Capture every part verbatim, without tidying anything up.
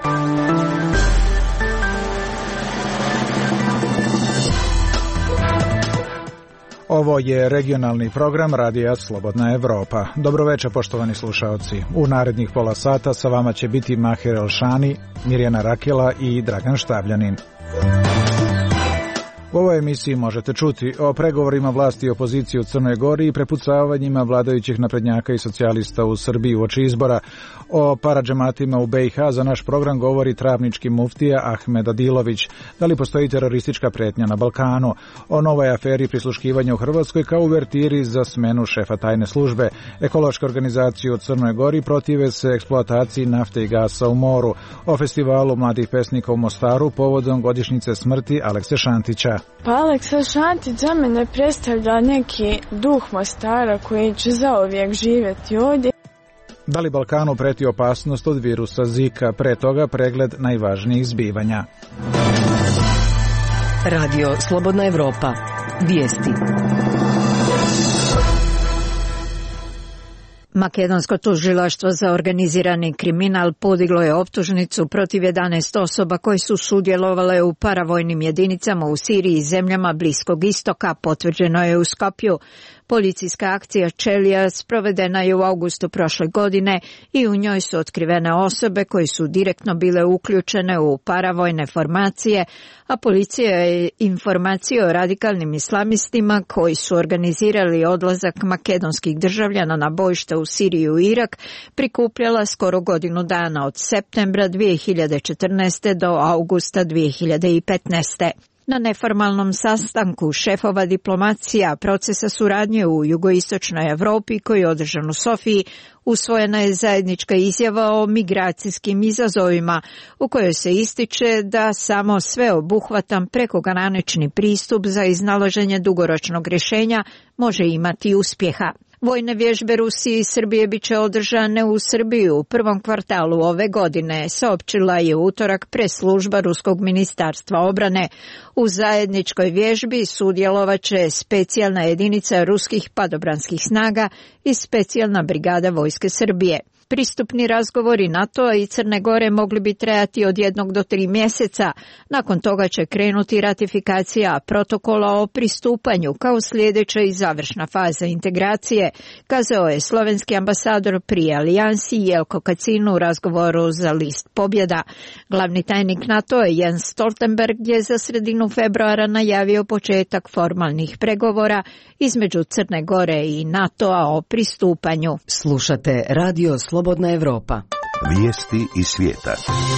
Ovo je regionalni program Radija Slobodna Evropa. Dobroveče, poštovani slušaoci. U narednih pola sata sa vama će biti Maher Elšani, Mirjana Rakela i Dragan Štavljanin. U ovoj emisiji možete čuti o pregovorima vlasti i opozicije u Crnoj Gori i prepucavanjima vladajućih naprednjaka i socijalista u Srbiji uoči izbora. O paradžematima u be i ha za naš program govori travnički muftija Ahmed Adilović. Da li postoji teroristička pretnja na Balkanu? O novoj aferi prisluškivanja u Hrvatskoj kao uvertiri za smenu šefa tajne službe. Ekološke organizacije u Crnoj Gori protive se eksploataciji nafte i gasa u moru. O festivalu mladih pesnika u Mostaru povodom godišnjice smrti Alekse Šantića. Pa Aleksa Šantić za mene predstavlja neki duh Mostara koji će zauvijek živjeti ovdje. Da li Balkanu preti opasnost od virusa Zika? Pre toga pregled najvažnijih zbivanja. Radio Slobodna Evropa. Vijesti. Makedonsko tužilaštvo za organizirani kriminal podiglo je optužnicu protiv jedanaest osoba koje su sudjelovale u paravojnim jedinicama u Siriji i zemljama Bliskog istoka, potvrđeno je u Skopju. Policijska akcija Čelija sprovedena je u avgustu prošle godine i u njoj su otkrivene osobe koje su direktno bile uključene u paravojne formacije, a policija je informacije o radikalnim islamistima koji su organizirali odlazak makedonskih državljana na bojišta u Siriju i Irak prikupljala skoro godinu dana, od septembra dvije hiljade četrnaeste. do avgusta dvije hiljade petnaeste. Na neformalnom sastanku šefova diplomacija procesa suradnje u jugoistočnoj Evropi koji je održan u Sofiji, usvojena je zajednička izjava o migracijskim izazovima u kojoj se ističe da samo sveobuhvatan prekogranični pristup za iznalaženje dugoročnog rješenja može imati uspjeha. Vojne vježbe Rusije i Srbije bit će održane u Srbiji u prvom kvartalu ove godine, saopćila je u utorak press-služba Ruskog ministarstva obrane. U zajedničkoj vježbi sudjelovaće specijalna jedinica ruskih padobranskih snaga i specijalna brigada vojske Srbije. Pristupni razgovori NATO-a i Crne Gore mogli bi trajati od jednog do tri mjeseca. Nakon toga će krenuti ratifikacija protokola o pristupanju kao sljedeća i završna faza integracije, kazao je slovenski ambasador pri alijansi Jelko Kacin u razgovoru za list Pobjeda. Glavni tajnik NATO-a Jens Stoltenberg je za sredinu februara najavio početak formalnih pregovora između Crne Gore i NATO-a o pristupanju. Slušate Radio Slobodna Evropa. Vijesti iz svijeta.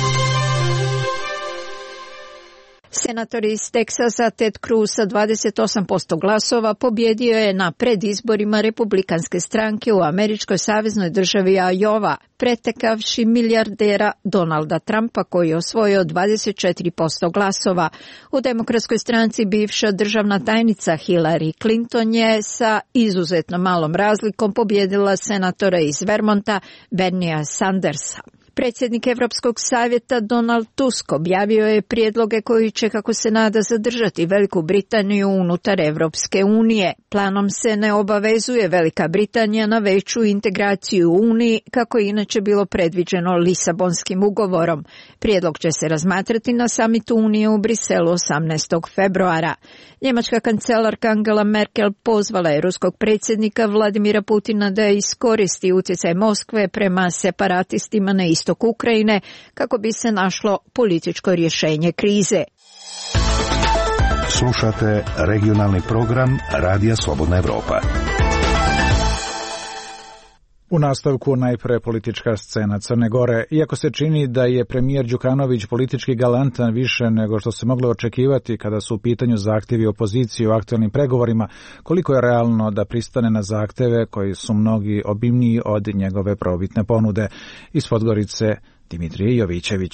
Senator iz Teksasa Ted Cruz sa dvadeset osam posto glasova pobjedio je na predizborima republikanske stranke u američkoj saveznoj državi Iowa, pretekavši milijardera Donalda Trumpa koji je osvojio dvadeset četiri posto glasova. U demokratskoj stranci bivša državna tajnica Hillary Clinton je sa izuzetno malom razlikom pobjedila senatora iz Vermonta Berniea Sandersa. Predsjednik Europskog savjeta Donald Tusk objavio je prijedloge koji će, kako se nada, zadržati Veliku Britaniju unutar Europske unije. Planom se ne obavezuje Velika Britanija na veću integraciju u Uniji, kako je inače bilo predviđeno Lisabonskim ugovorom. Prijedlog će se razmatrati na samitu Unije u Briselu osamnaestog februara. Njemačka kancelarka Angela Merkel pozvala je ruskog predsjednika Vladimira Putina da iskoristi utjecaj Moskve prema separatistima na istoku Ukrajine kako bi se našlo političko rješenje krize. Slušate regionalni program Radija Slobodna Evropa. U nastavku najpre politička scena Crne Gore. Iako se čini da je premijer Đukanović politički galantan više nego što se moglo očekivati kada su u pitanju zahtjevi opozicije u aktualnim pregovorima, koliko je realno da pristane na zahtjeve koji su mnogi obimniji od njegove prvobitne ponude? Iz Podgorice Dimitrije Jovićević.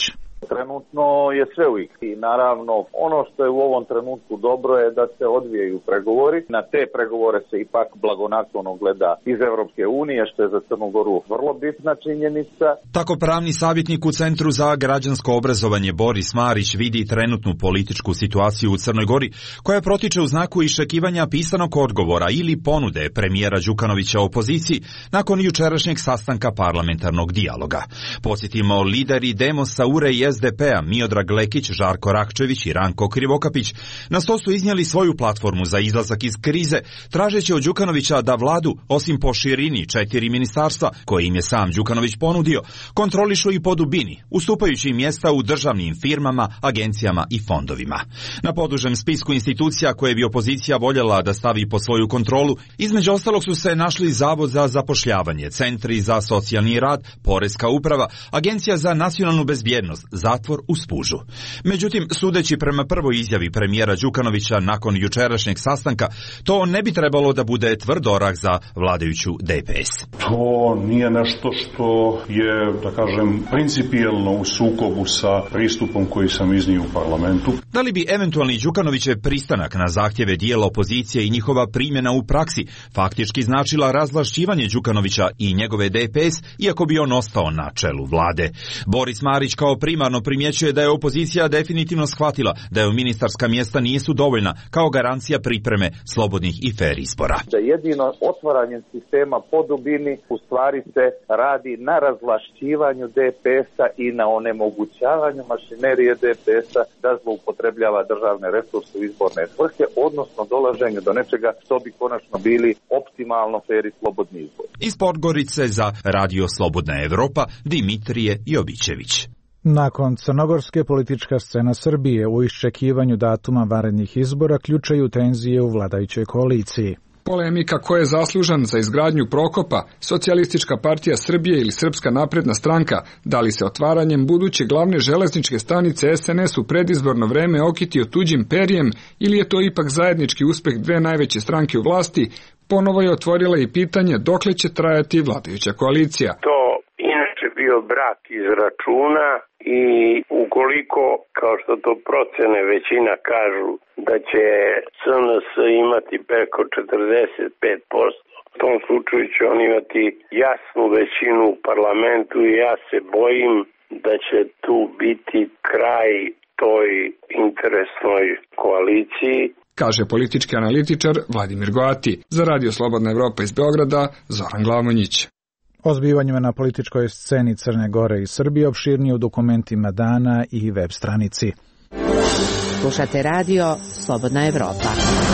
Trenutno je sve u igri i naravno ono što je u ovom trenutku dobro je da se odvijaju pregovori. Na te pregovore se ipak blagonaklono gleda iz Evropske unije, što je za Crnu Goru vrlo bitna činjenica. Tako pravni savjetnik u Centru za građansko obrazovanje Boris Marić vidi trenutnu političku situaciju u Crnoj Gori, koja protiče u znaku iščekivanja pisanog odgovora ili ponude premijera Đukanovića opoziciji nakon jučerašnjeg sastanka parlamentarnog dijaloga. Podsjetimo, lideri Demosa, U R E i S D P-a Miodrag Lekić, Žarko Rakčević i Ranko Krivokapić na sto su iznijeli svoju platformu za izlazak iz krize, tražeći od Đukanovića da vladu, osim po širini četiri ministarstva, koje im je sam Đukanović ponudio, kontrolišu i po dubini, ustupajući im mjesta u državnim firmama, agencijama i fondovima. Na podužem spisku institucija koje bi opozicija voljela da stavi pod svoju kontrolu, između ostalog su se našli Zavod za zapošljavanje, Centri za socijalni rad, Poreska uprava, Agencija za nacionalnu bezbjednost, zatvor u Spužu. Međutim, sudeći prema prvoj izjavi premijera Đukanovića nakon jučerašnjeg sastanka, to ne bi trebalo da bude tvrd orah za vladajuću D P S. To nije nešto što je, da kažem, principijelno u sukobu sa pristupom koji sam iznio u parlamentu. Da li bi eventualni Đukanovićev pristanak na zahtjeve dijela opozicije i njihova primjena u praksi faktički značila razvlašćivanje Đukanovića i njegove D P S, iako bi on ostao na čelu vlade? Boris Marić kao primarno primjećuje da je opozicija definitivno shvatila da je ministarska mjesta nisu dovoljna kao garancija pripreme slobodnih i fer izbora. Da jedino otvaranjem sistema po dubini u stvari se radi na razvlašćivanju D P S-a i na onemogućavanju mašinerije D P S-a da zloupotrebljava državne resurse u izborne svrhe, odnosno dolaženju do nečega što bi konačno bili optimalno fer i slobodni izbor. Iz Podgorice za Radio Slobodna Evropa, Dimitrije Jovićević. Nakon crnogorske, politička scena Srbije u iščekivanju datuma vanrednih izbora ključaju tenzije u vladajućoj koaliciji. Polemika ko je zaslužan za izgradnju Prokopa, Socijalistička partija Srbije ili Srpska napredna stranka, da li se otvaranjem buduće glavne železničke stanice S N S u predizborno vreme okitio tuđim perjem ili je to ipak zajednički uspeh dve najveće stranke u vlasti, ponovo je otvorila i pitanje dokle će trajati vladajuća koalicija. To inače bio brak iz računa i ukoliko, kao što to procene većina kažu, da će S N S imati preko četrdeset pet posto, u tom slučaju će on imati jasnu većinu u parlamentu i ja se bojim da će tu biti kraj toj interesnoj koaliciji, kaže politički analitičar Vladimir Goati. Za Radio Slobodna Evropa iz Beograda, Zoran Glamonjić. O zbivanjima na političkoj sceni Crne Gore i Srbije opširnije u dokumentima dana i web stranici. Slušate Radio Slobodna Evropa.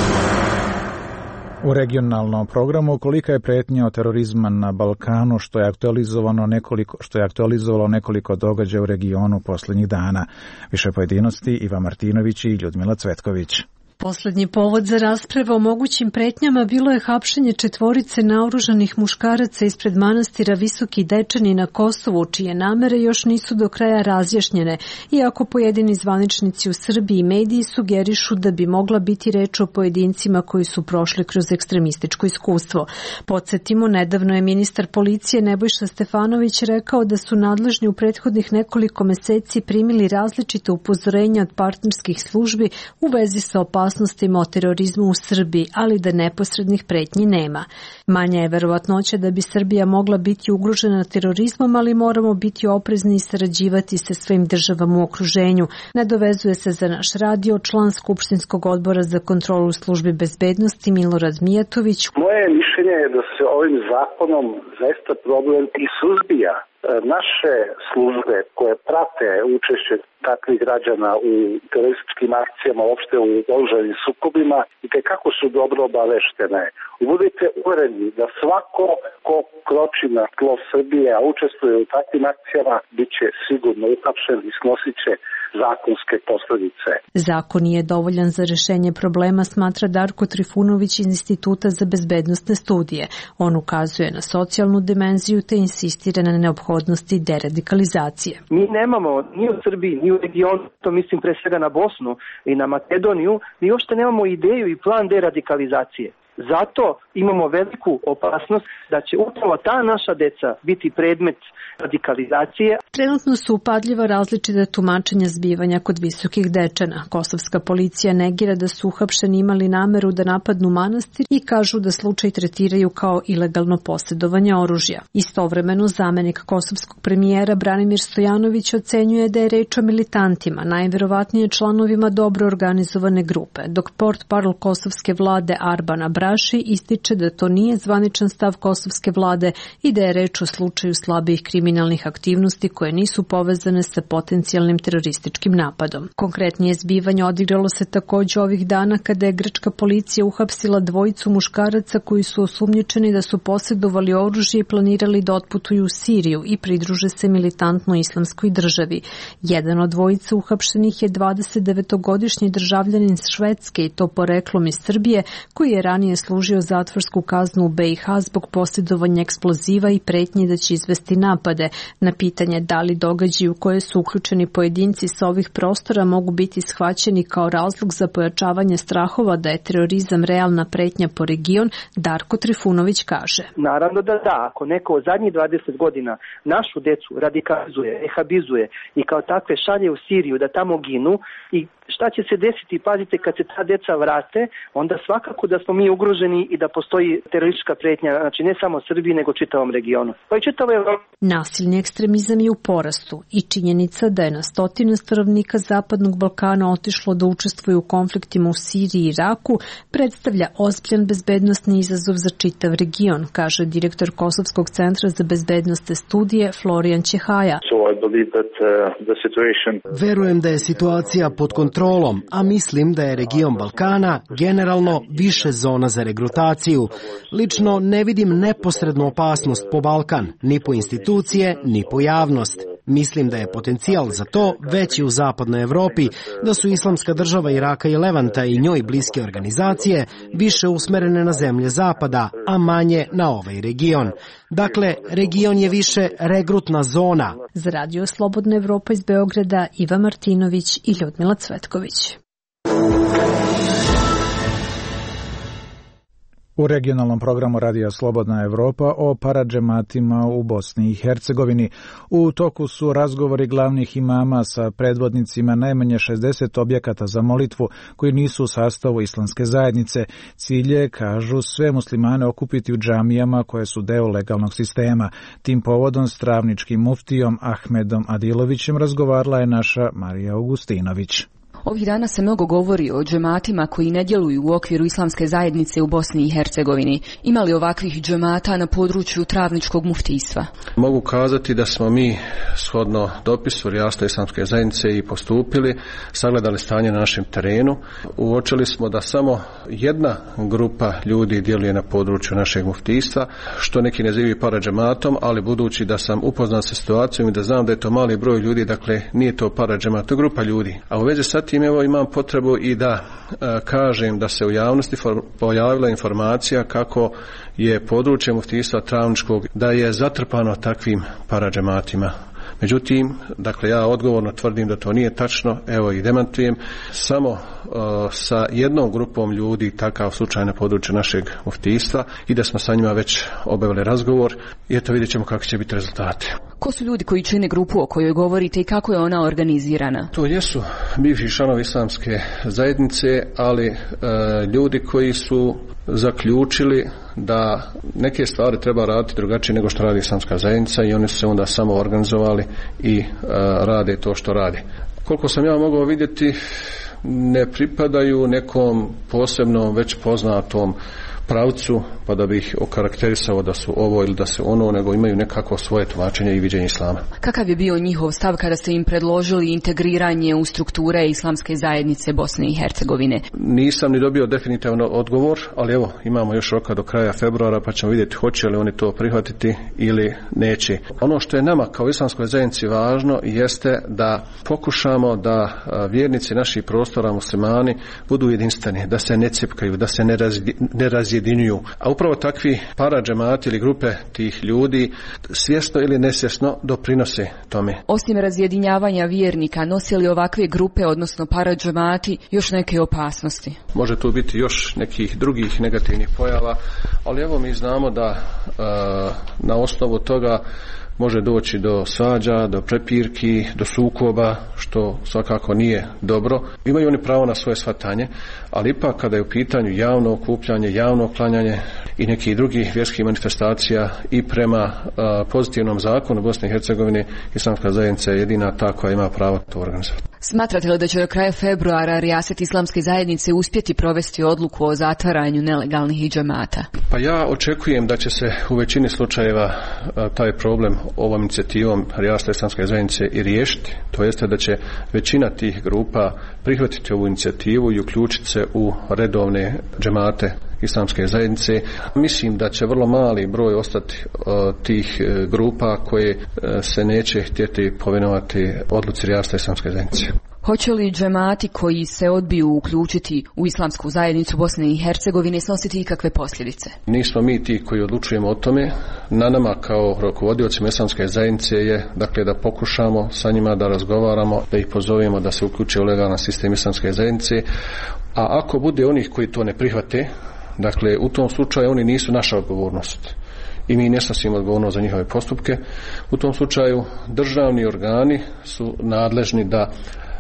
U regionalnom programu kolika je pretnja od terorizma na Balkanu, što je aktualizovano nekoliko što je aktualizovalo nekoliko događaja u regionu posljednjih dana. Više pojedinosti Iva Martinović i Ljudmila Cvetković. Poslednji povod za raspravu o mogućim pretnjama bilo je hapšenje četvorice naoružanih muškaraca ispred manastira Visoki Dečani na Kosovu, čije namere još nisu do kraja razjašnjene, iako pojedini zvaničnici u Srbiji i mediji sugerišu da bi mogla biti reč o pojedincima koji su prošli kroz ekstremističko iskustvo. Podsjetimo, nedavno je ministar policije Nebojša Stefanović rekao da su nadležni u prethodnih nekoliko meseci primili različite upozorenja od partnerskih službi u vezi sa opasnostima opasnostima o terorizmu u Srbiji, ali da neposrednih pretnji nema. Manja je verovatnoća da bi Srbija mogla biti ugrožena terorizmom, ali moramo biti oprezni i sarađivati sa svojim državama u okruženju. Nadovezuje se za naš radio član Skupštinskog odbora za kontrolu službi bezbednosti Milorad Mijatović. Moje mišljenje je da se ovim zakonom zaista problem i suzbija. Naše službe koje prate učešće takvih građana u terorističkim akcijama, uopšte u oružanim sukobima, i kako su dobro obaveštene. Budite uvereni da svako ko kroči na tlo Srbije, a učestvuje u takvim akcijama, bit će sigurno uhapšen i snosit će zakonske posljedice. Zakon nije dovoljan za rešenje problema, smatra Darko Trifunović iz Instituta za bezbednosne studije. On ukazuje na socijalnu dimenziju te insistira na neophodnosti deradikalizacije. Mi nemamo ni u Srbiji, ni u regionu, to mislim pre svega na Bosnu i na Makedoniju, mi uopšte nemamo ideju i plan deradikalizacije. Zato imamo veliku opasnost da će upravo ta naša deca biti predmet radikalizacije. Trenutno su upadljiva različita tumačenja zbivanja kod visokih dečana. Kosovska policija negira da su uhapšeni imali nameru da napadnu manastir i kažu da slučaj tretiraju kao ilegalno posjedovanje oružja. Istovremeno, zamenik kosovskog premijera Branimir Stojanović ocenjuje da je reč o militantima, najverovatnije članovima dobro organizovane grupe, dok portparol kosovske vlade Arbana Braši ističe da to nije zvaničan stav kosovske vlade i da je reč o slučaju slabijih kriminalnih aktivnosti koje nisu povezane sa potencijalnim terorističkim napadom. Konkretnije zbivanje odigralo se također ovih dana kada je grčka policija uhapsila dvojicu muškaraca koji su osumnjičeni da su posjedovali oružje i planirali da otputuju u Siriju i pridruže se militantnoj islamskoj državi. Jedan od dvojice uhapšenih je dvadesetdevetogodišnji državljanin Švedske i to poreklom iz Srbije, koji je ranije služio zatvorsku kaznu u B i H zbog posjedovanja eksploziva i pretnji da će izvesti napade. Na pitanje da li događaji u koje su uključeni pojedinci sa ovih prostora mogu biti shvaćeni kao razlog za pojačavanje strahova da je terorizam realna pretnja po region, Darko Trifunović kaže. Naravno da da, ako neko od zadnjih dvadeset godina našu decu radikalizuje, rehabizuje i kao takve šalje u Siriju da tamo ginu i šta će se desiti, pazite, kad se ta deca vrate, onda svakako da smo mi ugroženi i da postoji teroristička pretnja, znači ne samo Srbiji, nego čitavom regionu. Pa i čitavo Evropa. Nasilni ekstremizam je u porastu i činjenica da je na stotine stanovnika Zapadnog Balkana otišlo da učestvuju u konfliktima u Siriji i Iraku predstavlja ozbiljan bezbednosni izazov za čitav region, kaže direktor Kosovskog centra za bezbednosne studije Florijan Ćehaja. Verujem da je situacija pod kontrolom, a mislim da je region Balkana generalno više zona za regrutaciju. Lično ne vidim neposrednu opasnost po Balkan, ni po institucije, ni po javnost. Mislim da je potencijal za to veći u zapadnoj Evropi, da su Islamska država Iraka i Levanta i njoj bliske organizacije više usmerene na zemlje zapada, a manje na ovaj region. Dakle, region je više regrutna zona. Za Radio Slobodna Evropa iz Beograda Iva Martinović i Ljudmila Cvetković. U regionalnom programu Radija Slobodna Evropa o paradžematima u Bosni i Hercegovini. U toku su razgovori glavnih imama sa predvodnicima najmanje šezdeset objekata za molitvu koji nisu u sastavu islamske zajednice. Cilj je, kažu, sve muslimane okupiti u džamijama koje su deo legalnog sistema. Tim povodom s travničkim muftijom Ahmedom Adilovićem razgovarala je naša Marija Augustinović. Ovih dana se mnogo govori o džematima koji ne djeluju u okviru islamske zajednice u Bosni i Hercegovini. Ima li ovakvih džemata na području travničkog muftijstva? Mogu kazati da smo mi shodno dopisu Rijasta islamske zajednice i postupili, sagledali stanje na našem terenu. Uočili smo da samo jedna grupa ljudi djeluje na području našeg muftijstva, što neki nazivaju paradžematom, ali budući da sam upoznat sa situacijom i da znam da je to mali broj ljudi, dakle nije to paradžemat, to je grupa ljudi. A u vezi sa tim evo imam potrebu i da e, kažem da se u javnosti for, pojavila informacija kako je područje muftijstva travničkog da je zatrpano takvim paradžematima. Međutim, dakle ja odgovorno tvrdim da to nije tačno, evo i demantujem, samo uh, sa jednom grupom ljudi takav slučaj na području našeg muftijstva i da smo sa njima već obavili razgovor i eto vidjet ćemo kakvi će biti rezultati. Ko su ljudi koji čine grupu o kojoj govorite i kako je ona organizirana? To jesu bivši članovi islamske zajednice, ali uh, ljudi koji su zaključili da neke stvari treba raditi drugačije nego što radi islamska zajednica i oni su se onda samo organizovali i uh, rade to što rade. Koliko sam ja mogao vidjeti, ne pripadaju nekom posebnom već poznatom pravcu, pa da bih okarakterisao da su ovo ili da su ono, nego imaju nekako svoje tumačenje i viđenje islama. Kakav je bio njihov stav kada ste im predložili integriranje u strukture islamske zajednice Bosne i Hercegovine? Nisam ni dobio definitivno odgovor, ali evo, imamo još roka do kraja februara, pa ćemo vidjeti hoće li oni to prihvatiti ili neće. Ono što je nama kao islamskoj zajednici važno jeste da pokušamo da vjernici naših prostora muslimani budu jedinstveni, da se ne cepkaju, da se ne, razdi, ne razjedinjuju, razjedinjuju. A upravo takvi paradžemati ili grupe tih ljudi svjesno ili nesvjesno doprinose tome. Osim razjedinjavanja vjernika, nosi li ovakve grupe, odnosno paradžemati, još neke opasnosti? Može tu biti još nekih drugih negativnih pojava, ali evo mi znamo da e, na osnovu toga može doći do svađa, do prepirki, do sukoba, što svakako nije dobro. Imaju oni pravo na svoje shvatanje, ali ipak kada je u pitanju javno okupljanje, javno klanjanje i nekih drugih vjerskih manifestacija i prema a, pozitivnom zakonu Bosne i Hercegovine, Islamska zajednica je jedina ta koja ima pravo to organizovati. Smatrate li da će do kraja februara rijaset Islamske zajednice uspjeti provesti odluku o zatvaranju nelegalnih džemata? Pa ja očekujem da će se u većini slučajeva a, taj problem ovom inicijativom Rijasta Islamske zajednice i riješiti. To jeste da će većina tih grupa prihvatiti ovu inicijativu i uključiti se u redovne džemate Islamske zajednice. Mislim da će vrlo mali broj ostati uh, tih uh, grupa koje uh, se neće htjeti povinovati odluci Rijasta Islamske zajednice. Hoće li džemati koji se odbiju uključiti u Islamsku zajednicu Bosne i Hercegovine snositi ikakve posljedice? Nismo mi ti koji odlučujemo o tome. Na nama kao rukovodiocima Islamske zajednice je dakle da pokušamo sa njima da razgovaramo, da ih pozovemo da se uključe u legalan sistem Islamske zajednice. A ako bude onih koji to ne prihvate, dakle u tom slučaju oni nisu naša odgovornost. I mi ne snosimo odgovornost za njihove postupke. U tom slučaju državni organi su nadležni da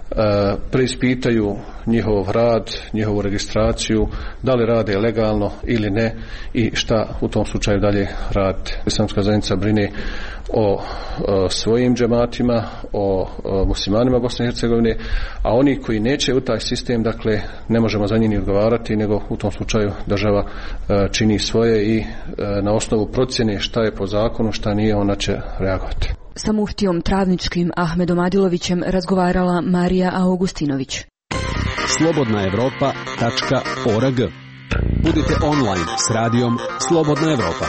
E, preispitaju njihov rad, njihovu registraciju, da li rade legalno ili ne i šta u tom slučaju dalje radi. Islamska zajednica brine o, o svojim džematima, o, o muslimanima Bosne i Hercegovine, a oni koji neće u taj sistem, dakle, ne možemo za njih ni odgovarati, nego u tom slučaju država e, čini svoje i e, na osnovu procjene šta je po zakonu, šta nije, ona će reagovati. Sa muftijom Travničkim Ahmedom Adilovićem razgovarala Marija Augustinović. slobodna evropa tačka org. Budite online s radijom Slobodna Evropa.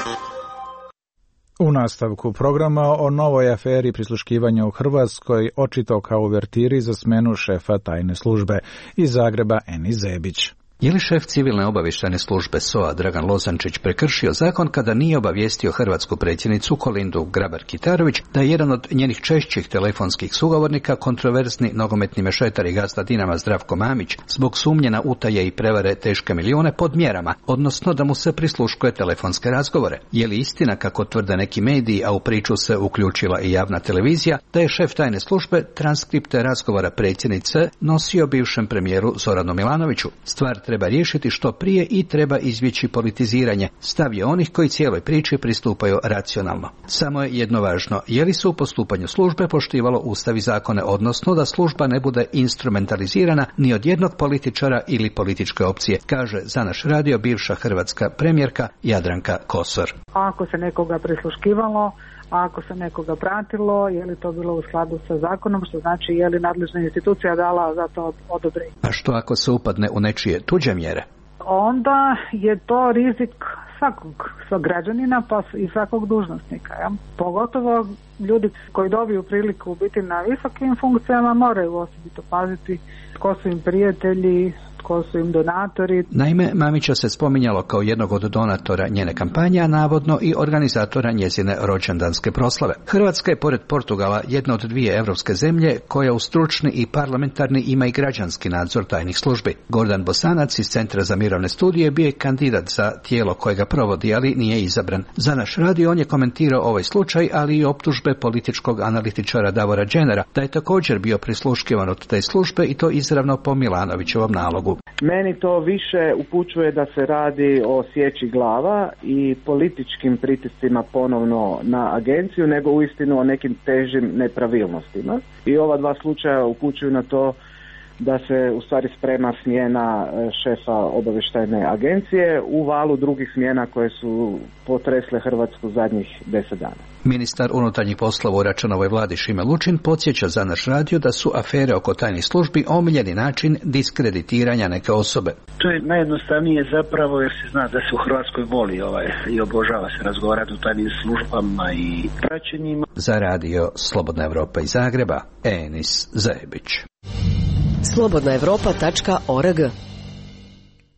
U nastavku programa o novoj aferi prisluškivanja u Hrvatskoj, očito kao uvertiri za smenu šefa tajne službe. Iz Zagreba Eni Zebić. Je li šef civilne obavještajne službe S O A Dragan Lozančić prekršio zakon kada nije obavijestio hrvatsku predsjednicu Kolindu Grabar-Kitarović da je jedan od njenih češćih telefonskih sugovornika kontroverzni nogometni mešetar i gazda Dinama Zdravko Mamić zbog sumnje na utaje i prevare teške milijune pod mjerama, odnosno da mu se prisluškuje telefonske razgovore? Je li istina, kako tvrde neki mediji, a u priču se uključila i javna televizija, da je šef tajne službe transkripte razgovora predsjednice nosio bivšem premijeru Zoranu Milanoviću? Stvar treba riješiti što prije i treba izbjeći politiziranje. Stav je onih koji cijeloj priči pristupaju racionalno. Samo je jedno važno, je li se u postupanju službe poštivalo ustav i zakone, odnosno da služba ne bude instrumentalizirana ni od jednog političara ili političke opcije, kaže za naš radio bivša hrvatska premijerka Jadranka Kosor. Ako se nekoga prisluškivalo, a ako se nekoga pratilo, je li to bilo u skladu sa zakonom, što znači je li nadležna institucija dala za to odobrenje. A što ako se upadne u nečije tuđe mjere? Onda je to rizik svakog, svakog građanina pa i svakog dužnosnika. Ja? Pogotovo ljudi koji dobiju priliku biti na visokim funkcijama moraju osobito paziti ko su im prijatelji, ko su im donatori. Naime, Mamića se spominjalo kao jednog od donatora njene kampanje, a navodno i organizatora njezine rođendanske proslave. Hrvatska je pored Portugala jedna od dvije europske zemlje koja u stručni i parlamentarni ima i građanski nadzor tajnih službi. Gordan Bosanac iz Centra za mirovne studije bio je kandidat za tijelo koje ga provodi, ali nije izabran. Za naš radio on je komentirao ovaj slučaj, ali i optužbe političkog analitičara Davora Dženera da je također bio prisluškivan od te službe i to izravno po Milanovićevom nalogu. Meni to više upućuje da se radi o sječi glava i političkim pritiscima ponovno na agenciju, nego uistinu o nekim težim nepravilnostima. I ova dva slučaja upućuju na to da se u stvari sprema smjena šefa obavještajne agencije u valu drugih smjena koje su potresle Hrvatsku zadnjih deset dana. Ministar unutarnjih poslova u Račanovoj vladi Šime Lučin podsjeća za naš radio da su afere oko tajnih službi omiljeni način diskreditiranja neke osobe. To je najjednostavnije zapravo jer se zna da se u Hrvatskoj voli ovaj, i obožava se razgovarati o tajnim službama i praćenjima. Za radio Slobodna Evropa iz Zagreba, Enis Zebić. slobodna evropa tačka org.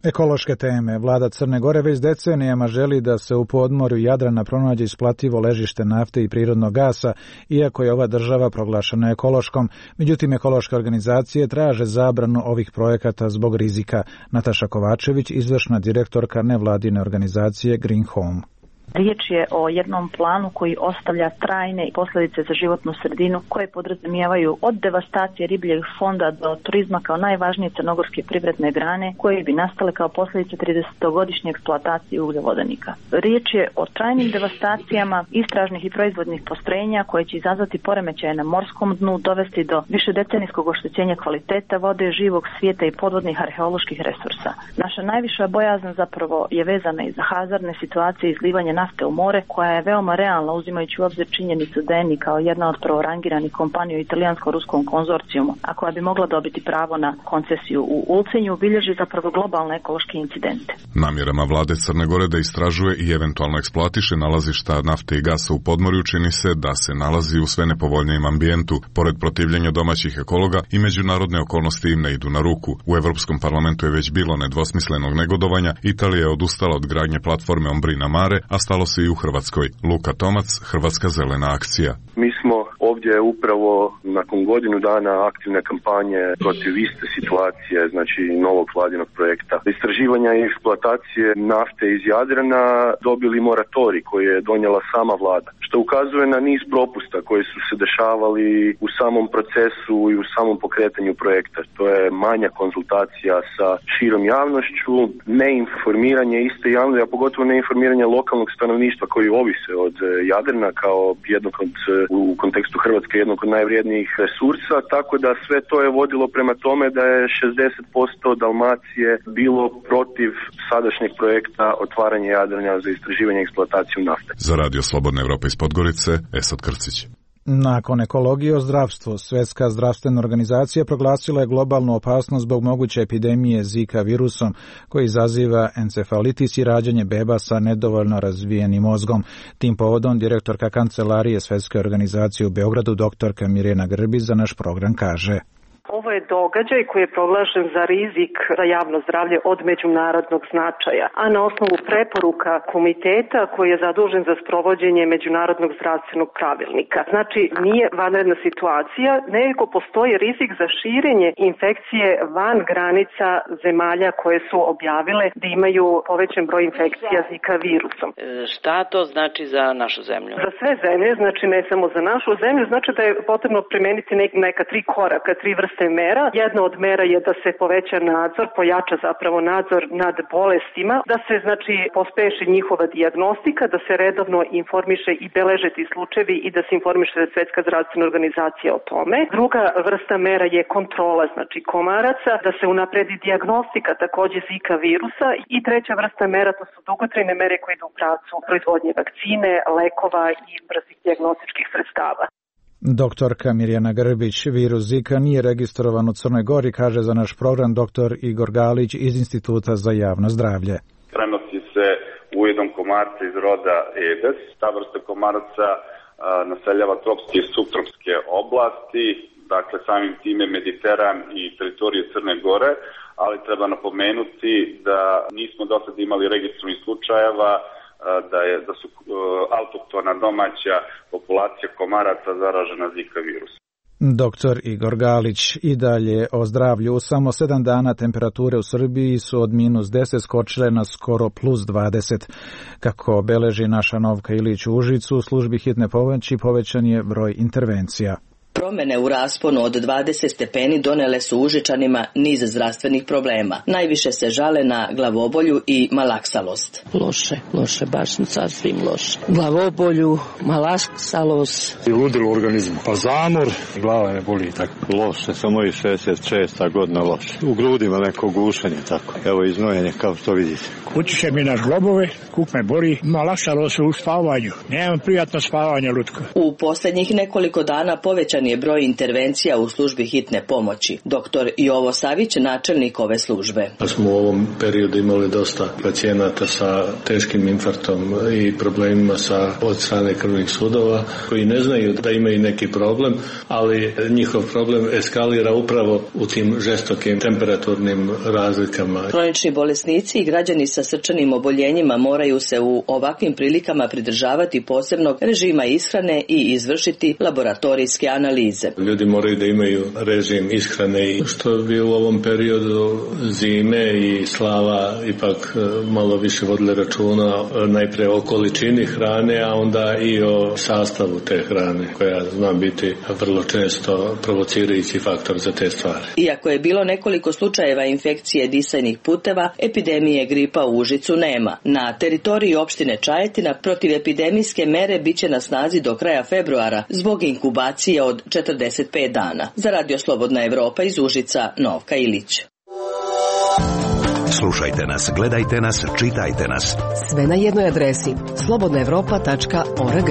Ekološke teme. Vlada Crne Gore već decenijama želi da se u podmorju Jadrana pronađe isplativo ležište nafte i prirodnog gasa, iako je ova država proglašena ekološkom. Međutim, ekološke organizacije traže zabranu ovih projekata zbog rizika. Nataša Kovačević, izvršna direktorka nevladine organizacije Green Home. Riječ je o jednom planu koji ostavlja trajne posljedice za životnu sredinu koje podrazumijevaju od devastacije ribljeg fonda do turizma kao najvažnije crnogorske privredne grane koje bi nastale kao posljedice tridesetogodišnje eksploatacije ugljovodonika. Riječ je o trajnim devastacijama istražnih i proizvodnih postrojenja koje će izazvati poremećaje na morskom dnu, dovesti do višedecenijskog oštećenja kvaliteta vode, živog svijeta i podvodnih arheoloških resursa. Naša najviša bojazan zapravo je vezana i za hazardne situacije izlivanja nafte u more, koja je veoma realna uzimajući u obzir činjenicu da Eni kao jedna od prvorangiranih kompanija u italijansko-ruskom konzorcijumu, a koja bi mogla dobiti pravo na koncesiju u Ulcinju, bilježi zapravo globalne ekološke incidente. Namjerama vlade Crne Gore da istražuje i eventualno eksploatiše nalazišta nafte i gasa u podmorju čini se da se nalazi u sve nepovoljnijem ambijentu. Pored protivljenja domaćih ekologa i međunarodne okolnosti im ne idu na ruku. U Europskom parlamentu je već bilo nedvosmislenog negodovanja. Italija je odustala od gradnje platforme Ombrina Mare, a stalo se i u Hrvatskoj. Luka Tomac, Hrvatska zelena akcija. Mi smo ovdje upravo nakon godinu dana aktivne kampanje protiv iste situacije, znači novog vladinog projekta istraživanja i eksploatacije nafte iz Jadrana dobili moratorij koji je donijela sama vlada, što ukazuje na niz propusta koji su se dešavali u samom procesu i u samom pokretanju projekta. To je manja konzultacija sa širom javnošću, neinformiranje iste javnosti, a pogotovo neinformiranje lokalnog stanovništva koji ovise od Jadrana kao jednog od, u kontekstu Hrvatske, jednog od najvrijednijih resursa, tako da sve to je vodilo prema tome da je šezdeset posto Dalmacije bilo protiv sadašnjeg projekta otvaranja Jadrana za istraživanje i eksploataciju nafte. Za Radio Slobodna Evropa iz Podgorice, Esad Krcić. Nakon ekologije o zdravstvu, Svjetska zdravstvena organizacija proglasila je globalnu opasnost zbog moguće epidemije Zika virusom koji izaziva encefalitis i rađanje beba sa nedovoljno razvijenim mozgom. Tim povodom direktorka kancelarije Svjetske organizacije u Beogradu, doktorka Mirjana Grbić, za naš program kaže: Ovo je događaj koji je proglašen za rizik za javno zdravlje od međunarodnog značaja, a na osnovu preporuka komiteta koji je zadužen za sprovođenje međunarodnog zdravstvenog pravilnika. Znači, nije vanredna situacija, nego postoji rizik za širenje infekcije van granica zemalja koje su objavile da imaju povećan broj infekcija Zika virusom. E, šta to znači za našu zemlju? Za sve zemlje, znači ne samo za našu zemlju, znači da je potrebno primeniti neka tri koraka, tri vrste mera. Jedna od mera je da se poveća nadzor, pojača zapravo nadzor nad bolestima, da se znači pospeši njihova dijagnostika, da se redovno informiše i beleže ti slučajevi i da se informiše Svjetska zdravstvena organizacija o tome. Druga vrsta mera je kontrola, znači komaraca, da se unapredi dijagnostika također Zika virusa, i treća vrsta mera to su dugotrajne mere koje idu u pravcu proizvodnje vakcine, lekova i brzih dijagnostičkih sredstava. Doktorka Mirjana Grbić, virus Zika nije registrovan u Crnoj Gori, kaže za naš program doktor Igor Galić iz Instituta za javno zdravlje. Prenosi se u jednom komarca iz roda Aedes. Ta vrsta komaraca a, naseljava tropske i subtropske oblasti, dakle samim time Mediteran i teritorije Crne Gore, ali treba napomenuti da nismo do sada imali registrovanih slučajeva da je da su uh, autohtona domaća populacija komaraca zaražena Zika virusom. Doktor Igor Galić. I dalje o zdravlju. U samo sedam dana temperature u Srbiji su od minus deset skočile na skoro plus dvadeset. Kako beleži naša Novka Ilić u Užicu, u službi hitne pomoći povećan je broj intervencija. Promjene u rasponu od dvadeset stepeni donele su Užičanima niz zdravstvenih problema. Najviše se žale na glavobolju i malaksalost. Loše, loše, baš sasvim loše. Glavobolju, malaksalost. I ludilo u organizmu. Pa zamor, glava me boli tako. Loše, samo i šezdeset šesta godina loše. U grudima neko gušenje tako. Evo iznojenje kao što vidite. Utiše mi na žlobove, kuk me boli, malakšalo se u spavanju. Nemam prijatno spavanje, Lutko. U posljednjih nekoliko dana povećan je broj intervencija u službi hitne pomoći. Doktor Jovo Savić, načelnik ove službe. Pa smo u ovom periodu imali dosta pacijenata sa teškim infarktom i problemima sa od strane krvnih sudova koji ne znaju da imaju neki problem, ali njihov problem eskalira upravo u tim žestokim temperaturnim razlikama. Kronični bolesnici i građani sa srčanim oboljenjima moraju se u ovakvim prilikama pridržavati posebnog režima ishrane i izvršiti laboratorijske analize. Ljudi moraju da imaju režim ishrane i što bi u ovom periodu zime i slava ipak malo više vodili računa najprije o količini hrane, a onda i o sastavu te hrane koja zna biti vrlo često provocirajući faktor za te stvari. Iako je bilo nekoliko slučajeva infekcije disajnih puteva, epidemije gripa u Užicu nema. Na teritoriji opštine Čajetina protivepidemijske mere biće na snazi do kraja februara zbog inkubacije od četrdeset pet dana. Za Radio Slobodna Evropa iz Užica, Novka Ilić. Slušajte nas, gledajte nas, čitajte nas. Sve na jednoj adresi slobodna evropa tačka org.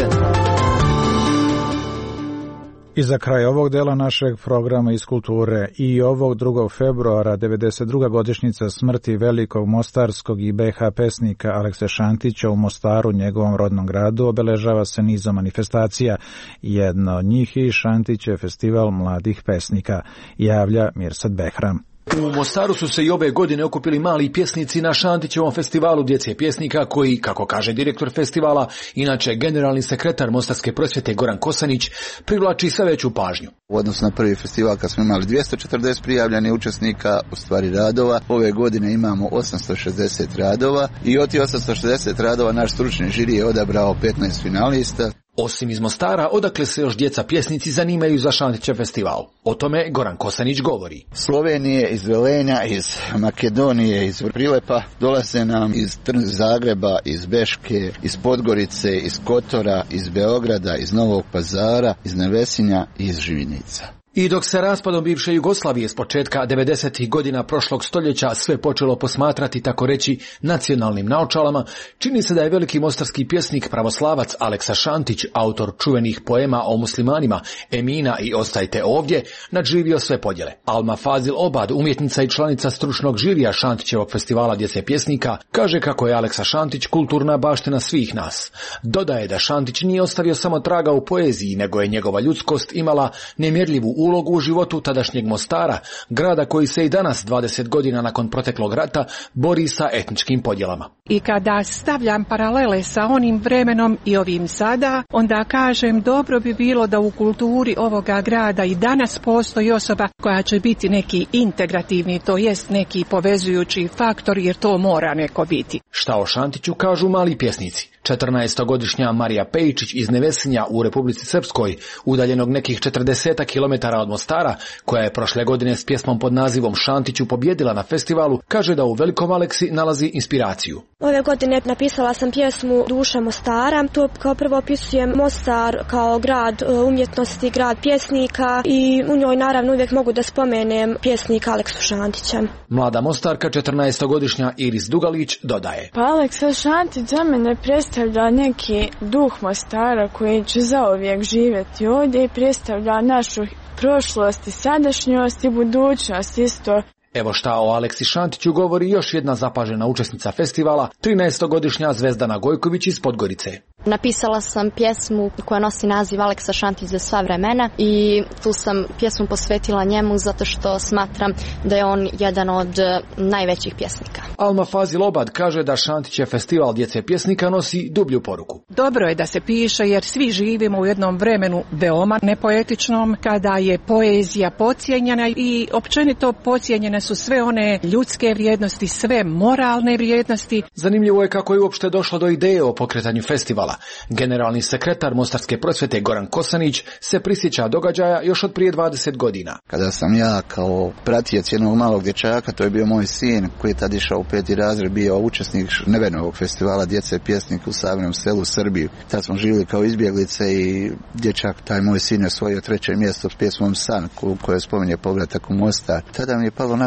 I za kraj ovog dela našeg programa iz kulture i ovog drugog februara devedeset druga godišnjica smrti velikog mostarskog i be ha pesnika Alekse Šantića u Mostaru, njegovom rodnom gradu, obeležava se nizom manifestacija. Jedna od njih i Šantićev festival mladih pesnika, javlja Mirsad Behram. U Mostaru su se i ove godine okupili mali pjesnici na Šantićevom festivalu djece pjesnika koji, kako kaže direktor festivala, inače generalni sekretar Mostarske prosvjete Goran Kosanić, privlači sve veću pažnju. U odnosu na prvi festival kad smo imali dvjesto četrdeset prijavljenih učesnika, u stvari radova, ove godine imamo osamsto šezdeset radova i od tih osamsto šezdeset radova naš stručni žiri je odabrao petnaest finalista. Osim iz Mostara, odakle se još djeca pjesnici zanimaju za Šantićev festival. O tome Goran Kosanić govori. Slovenije, iz Velenja, iz Makedonije, iz Prilepa, dolaze nam iz Zagreba, iz Beške, iz Podgorice, iz Kotora, iz Beograda, iz Novog Pazara, iz Nevesinja i iz Živinica. I dok se raspadom bivše Jugoslavije s početka devedesetih godina prošlog stoljeća sve počelo posmatrati, tako reći, nacionalnim naočalama, čini se da je veliki mostarski pjesnik pravoslavac Aleksa Šantić, autor čuvenih poema o muslimanima Emina i Ostajte ovdje, nadživio sve podjele. Alma Fazil Obad, umjetnica i članica stručnog žirija Šantićevog festivala djece pjesnika, kaže kako je Aleksa Šantić kulturna baština svih nas. Dodaje da Šantić nije ostavio samo traga u poeziji, nego je njegova ljudskost imala nemjerljivu ulogu u životu tadašnjeg Mostara, grada koji se i danas, dvadeset godina nakon proteklog rata, bori sa etničkim podjelama. I kada stavljam paralele sa onim vremenom i ovim sada, onda kažem dobro bi bilo da u kulturi ovoga grada i danas postoji osoba koja će biti neki integrativni, to jest neki povezujući faktor, jer to mora neko biti. Šta o Šantiću kažu mali pjesnici? četrnaestogodišnja Marija Pejičić iz Nevesinja u Republici Srpskoj, udaljenog nekih četrdeset kilometara od Mostara, koja je prošle godine s pjesmom pod nazivom Šantiću pobjedila na festivalu, kaže da u Velikom Aleksi nalazi inspiraciju. Ove godine napisala sam pjesmu Duša Mostara. To kao prvo opisujem Mostar kao grad umjetnosti, grad pjesnika i u njoj naravno uvijek mogu da spomenem pjesnika Aleksu Šantića. Mlada Mostarka, četrnaestogodišnja Iris Dugalić, dodaje. Pa Aleksa Šantić za mene predstavlja neki duh Mostara koji će zauvijek živjeti ovdje i predstavlja našu prošlost i sadašnjost i budućnost isto. Evo šta o Aleksi Šantiću govori još jedna zapažena učesnica festivala, trinaestogodišnja Zvezdana Gojković iz Podgorice. Napisala sam pjesmu koja nosi naziv Aleksa Šantić za sva vremena i tu sam pjesmu posvetila njemu zato što smatram da je on jedan od najvećih pjesnika. Alma Fazil Obad kaže da Šantićev festival djece pjesnika nosi dublju poruku. Dobro je da se piše jer svi živimo u jednom vremenu veoma nepoetičnom kada je poezija podcijenjena i općenito podcijenjene su sve one ljudske vrijednosti, sve moralne vrijednosti. Zanimljivo je kako je uopšte došlo do ideje o pokretanju festivala. Generalni sekretar Mostarske prosvjete Goran Kosanić se prisjeća događaja još od prije dvadeset godina. Kada sam ja kao pratioc jednog malog dječaka, to je bio moj sin koji je tad išao u peti razred, bio učesnik Nevenovog festivala djece pjesnik u Savinom selu u Srbiji. Tad smo živjeli kao izbjeglice i dječak, taj moj sin, je osvojio treće mjesto s pjesmom San, koju spominje povratak u Mostar. Tada mi je palo na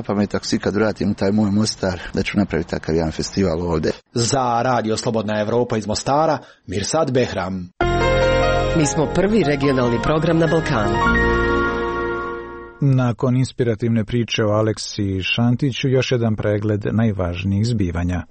pamet, ako si kad vratim u taj moj Mostar, da ću napraviti takav jedan festival ovdje. Za Radio Slobodna Evropa iz Mostara, Mirsad Behram. Mi smo prvi regionalni program na Balkanu. Nakon inspirativne priče o Aleksi Šantiću, još jedan pregled najvažnijih zbivanja.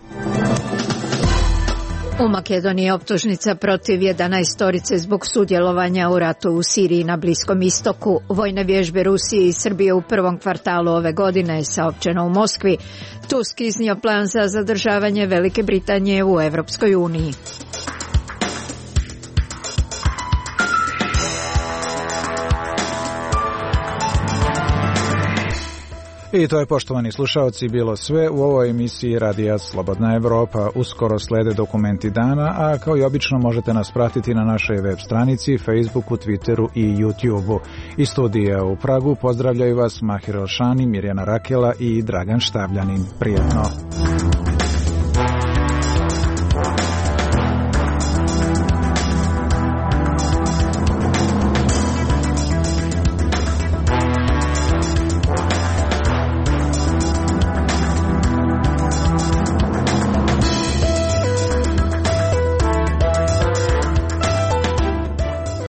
U Makedoniji optužnica protiv jedanaestorice zbog sudjelovanja u ratu u Siriji na Bliskom istoku. Vojne vježbe Rusije i Srbije u prvom kvartalu ove godine je saopćeno u Moskvi. Tusk iznio plan za zadržavanje Velike Britanije u Evropskoj uniji. I to je, poštovani slušalci, bilo sve u ovoj emisiji Radija Slobodna Evropa. Uskoro slede dokumenti dana, a kao i obično možete nas pratiti na našoj web stranici, Facebooku, Twitteru i YouTubeu. Iz studija u Pragu pozdravljaju vas Mahir Elšani, Mirjana Rakela i Dragan Štavljanin. Prijatno!